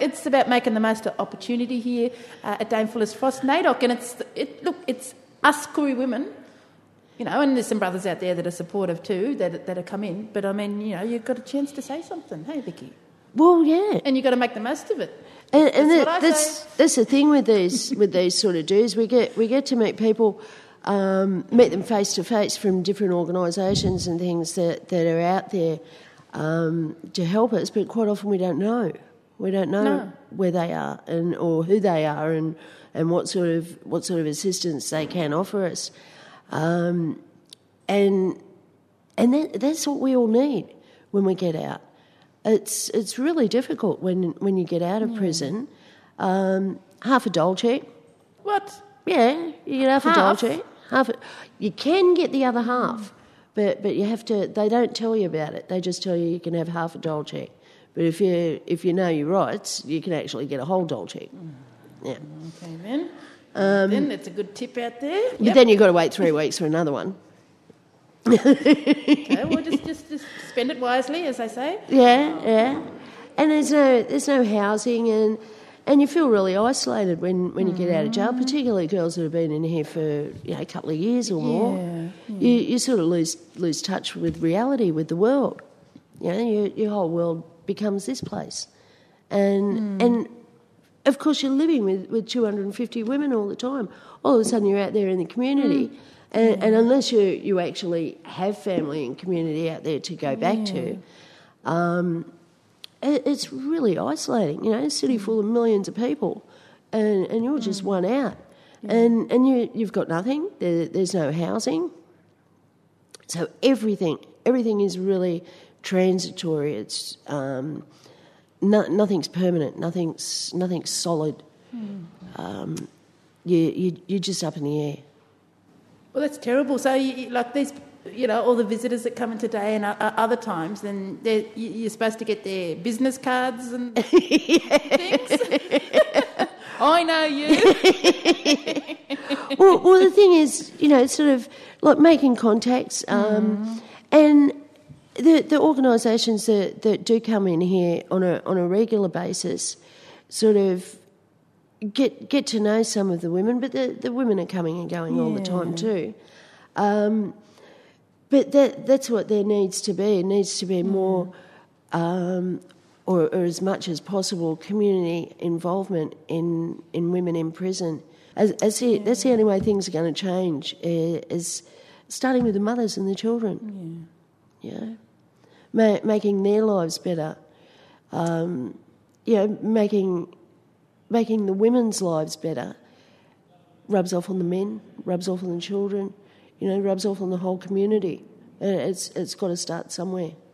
it's about making the most of opportunity here at Dame Phyllis Frost NAIDOC, and it's us Koori women, you know, and there's some brothers out there that are supportive too that have come in. But I mean, you know, you've got a chance to say something, hey, Vicky. Well, yeah, and you've got to make the most of it. And that's the thing with these sort of dues. We get to meet people, meet them face to face from different organisations and things that are out there to help us. But quite often we don't know. We don't know where they are or who they are and what sort of assistance they can offer us. And that's what we all need when we get out. It's really difficult when you get out of prison. Half a dole check. What? Yeah, you get half a dole check. You can get the other half, but you have to. They don't tell you about it. They just tell you can have half a dole check. But if you know your rights, you can actually get a whole dole check. Yeah. Okay, then. Then that's a good tip out there. But then you've got to wait 3 weeks for another one. Okay, well, just spend it wisely, as they say. Yeah. And there's no housing, and you feel really isolated when you get out of jail, particularly girls that have been in here for a couple of years or more. You sort of lose touch with reality, with the world. You know, your whole world becomes this place, and of course you're living with 250 women all the time. All of a sudden you're out there in the community. And unless you actually have family and community out there to go back to, it's really isolating. You know, a city full of millions of people, and you're just one out, and you've got nothing. There's no housing, so everything is really transitory. It's nothing's permanent. Nothing's solid. You're just up in the air. Well, that's terrible. So, like these, all the visitors that come in today and other times, then you're supposed to get their business cards and things. I know you. well, the thing is, sort of like making contacts, and the organisations that do come in here on a regular basis, sort of get to know some of the women, but the women are coming and going all the time too. But that's what there needs to be. It needs to be more, or as much as possible, community involvement in women in prison. That's the only way things are going to change, is starting with the mothers and the children. Making their lives better. Making the women's lives better rubs off on the men, rubs off on the children, rubs off on the whole community. It's got to start somewhere.